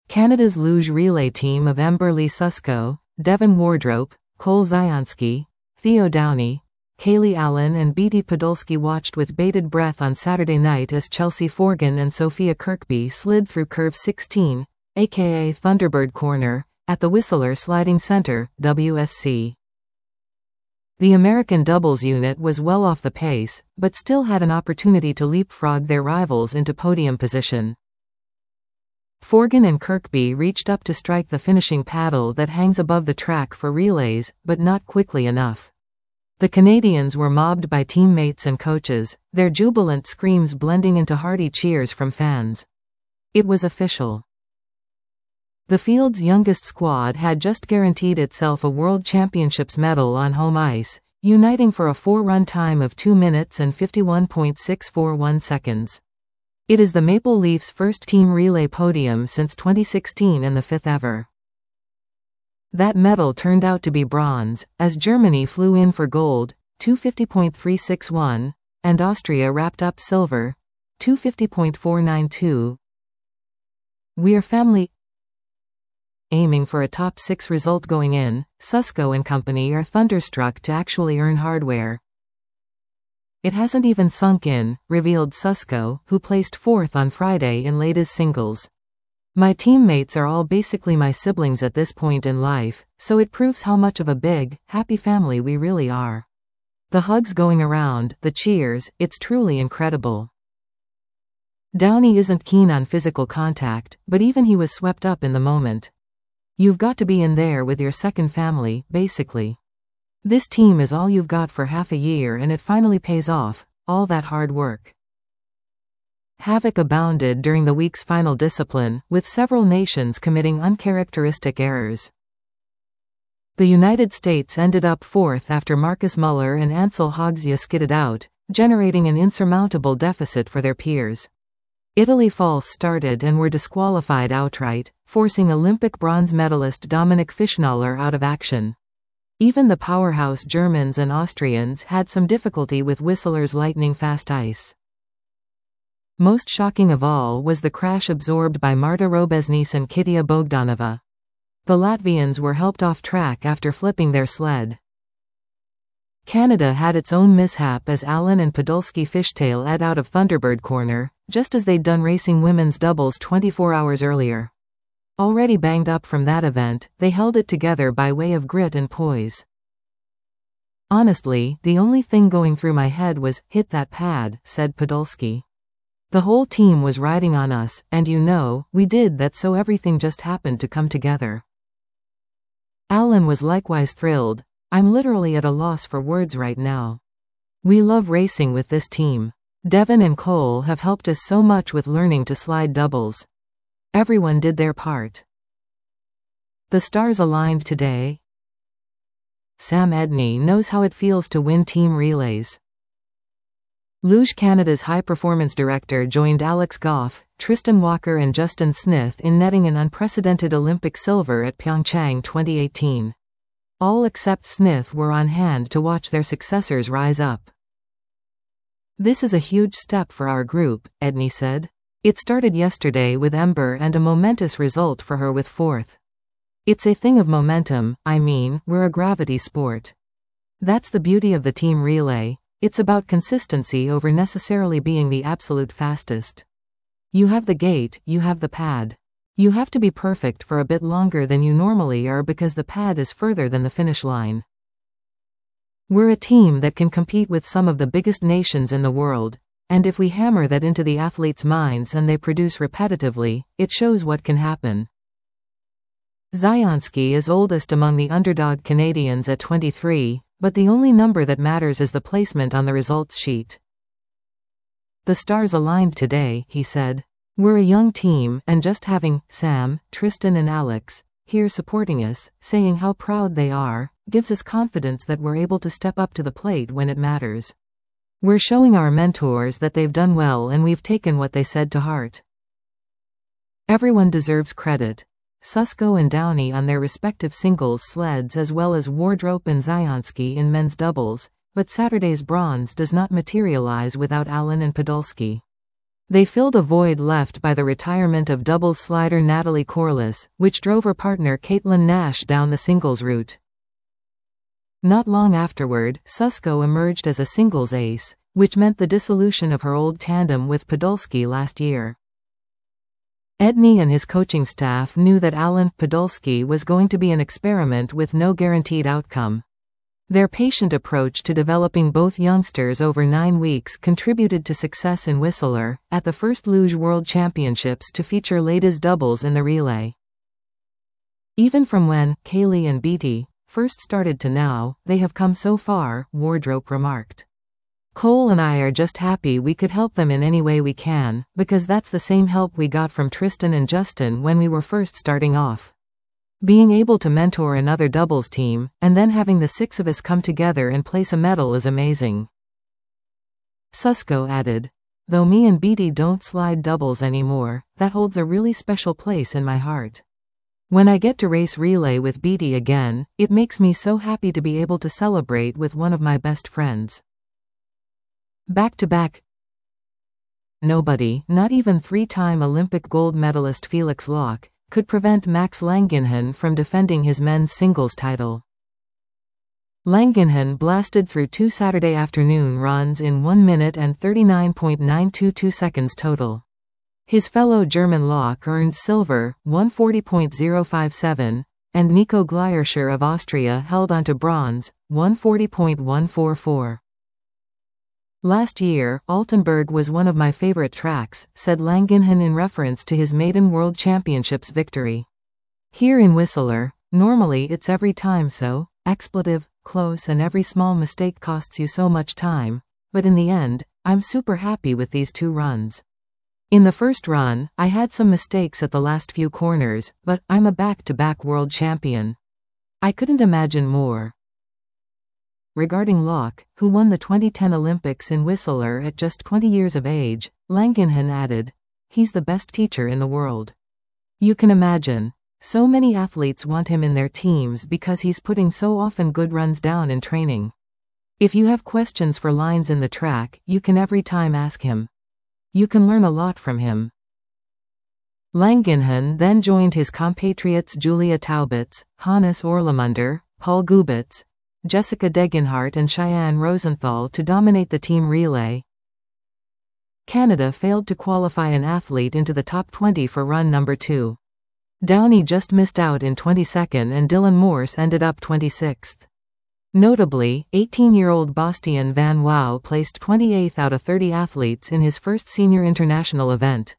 Canada's luge relay team of Amber Lee Susko, Devon Wardrope, Cole Zionski, Theo Downey, Kaylee Allen and Beatty Podolsky watched with bated breath on Saturday night as Chelsea Forgan and Sophia Kirkby slid through Curve 16, aka Thunderbird Corner, at the Whistler Sliding Center, WSC. The American doubles unit was well off the pace, but still had an opportunity to leapfrog their rivals into podium position. Forgan and Kirkby reached up to strike the finishing paddle that hangs above the track for relays, but not quickly enough. The Canadians were mobbed by teammates and coaches, their jubilant screams blending into hearty cheers from fans. It was official. The field's youngest squad had just guaranteed itself a World Championships medal on home ice, uniting for a 4-run time of 2 minutes and 51.641 seconds. It is the Maple Leafs' first team relay podium since 2016 and the 5th ever. That medal turned out to be bronze, as Germany flew in for gold, 250.361, and Austria wrapped up silver, 250.492. We're family. Aiming for a top 6 result going in, Susko and company are thunderstruck to actually earn hardware. It hasn't even sunk in, revealed Susko, who placed 4th on Friday in ladies' singles. My teammates are all basically my siblings at this point in life, so it proves how much of a big, happy family we really are. The hugs going around, the cheers, it's truly incredible. Downey isn't keen on physical contact, but even he was swept up in the moment. You've got to be in there with your second family, basically. This team is all you've got for half a year and it finally pays off, all that hard work. Havoc abounded during the week's final discipline, with several nations committing uncharacteristic errors. The United States ended up 4th after Marcus Muller and Ansel Hogsya skidded out, generating an insurmountable deficit for their peers. Italy false started and were disqualified outright, forcing Olympic bronze medalist Dominik Fischnaller out of action. Even the powerhouse Germans and Austrians had some difficulty with Whistler's lightning-fast ice. Most shocking of all was the crash absorbed by Marta Robesnis and Kitija Bogdanova. The Latvians were helped off track after flipping their sled. Canada had its own mishap as Allen and Podolsky fishtail ed out of Thunderbird Corner, just as they'd done racing women's doubles 24 hours earlier. Already banged up from that event, they held it together by way of grit and poise. Honestly, the only thing going through my head was, hit that pad, said Podolsky. The whole team was riding on us, and we did that, so everything just happened to come together. Allen was likewise thrilled. I'm literally at a loss for words right now. We love racing with this team. Devon and Cole have helped us so much with learning to slide doubles. Everyone did their part. The stars aligned today. Sam Edney knows how it feels to win team relays. Luge Canada's high-performance director joined Alex Goff, Tristan Walker and Justin Smith in netting an unprecedented Olympic silver at Pyeongchang 2018. All except Smith were on hand to watch their successors rise up. This is a huge step for our group, Edney said. It started yesterday with Ember and a momentous result for her with 4th. It's a thing of momentum, we're a gravity sport. That's the beauty of the team relay. It's about consistency over necessarily being the absolute fastest. You have the gate, you have the pad. You have to be perfect for a bit longer than you normally are because the pad is further than the finish line. We're a team that can compete with some of the biggest nations in the world, and if we hammer that into the athletes' minds and they produce repetitively, it shows what can happen. Zionski is oldest among the underdog Canadians at 23, but the only number that matters is the placement on the results sheet. The stars aligned today, he said. We're a young team, and just having Sam, Tristan and Alex here supporting us, saying how proud they are, gives us confidence that we're able to step up to the plate when it matters. We're showing our mentors that they've done well and we've taken what they said to heart. Everyone deserves credit. Susko and Downey on their respective singles sleds as well as Wardrope and Zionski in men's doubles, but Saturday's bronze does not materialize without Allen and Podolsky. They filled a void left by the retirement of doubles slider Natalie Corliss, which drove her partner Caitlin Nash down the singles route. Not long afterward, Susko emerged as a singles ace, which meant the dissolution of her old tandem with Podolsky last year. Edney and his coaching staff knew that Alan Podolsky was going to be an experiment with no guaranteed outcome. Their patient approach to developing both youngsters over 9 weeks contributed to success in Whistler, at the first Luge World Championships to feature ladies doubles in the relay. Even from when Kaylee and Beatty first started to now, they have come so far, Wardrope remarked. Cole and I are just happy we could help them in any way we can, because that's the same help we got from Tristan and Justin when we were first starting off. Being able to mentor another doubles team, and then having the 6 of us come together and place a medal is amazing. Susko added, though me and Beatty don't slide doubles anymore, that holds a really special place in my heart. When I get to race relay with Beatty again, it makes me so happy to be able to celebrate with one of my best friends. Back-to-back. Nobody, not even 3-time Olympic gold medalist Felix Locke, could prevent Max Langenhen from defending his men's singles title. Langenhen blasted through 2 Saturday afternoon runs in 1 minute and 39.922 seconds total. His fellow German Locke earned silver, 140.057, and Nico Gleierscher of Austria held onto bronze, 140.144. Last year, Altenburg was one of my favorite tracks, said Langenhen in reference to his maiden World Championships victory. Here in Whistler, normally it's every time so, expletive, close, and every small mistake costs you so much time, but in the end, I'm super happy with these 2 runs. In the first run, I had some mistakes at the last few corners, but I'm a back-to-back world champion. I couldn't imagine more. Regarding Locke, who won the 2010 Olympics in Whistler at just 20 years of age, Langenhen added, he's the best teacher in the world. You can imagine. So many athletes want him in their teams because he's putting so often good runs down in training. If you have questions for lines in the track, you can every time ask him. You can learn a lot from him. Langenhen then joined his compatriots Julia Taubitz, Hannes Orlamunder, Paul Gubitz, Jessica Degenhardt and Cheyenne Rosenthal to dominate the team relay. Canada failed to qualify an athlete into the top 20 for run number 2. Downey just missed out in 22nd and Dylan Morse ended up 26th. Notably, 18-year-old Bastian van Wouw placed 28th out of 30 athletes in his first senior international event.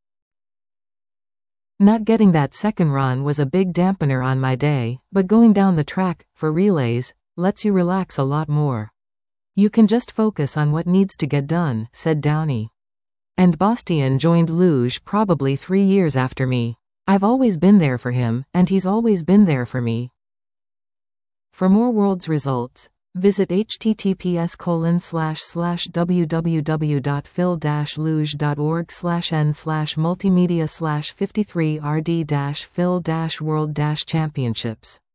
Not getting that second run was a big dampener on my day, but going down the track, for relays, lets you relax a lot more. You can just focus on what needs to get done, said Downey. And Bastian joined Luge probably 3 years after me. I've always been there for him, and he's always been there for me. For more Worlds results, visit https://www.phil-luge.org/n/multimedia/53rd-phil-world-championships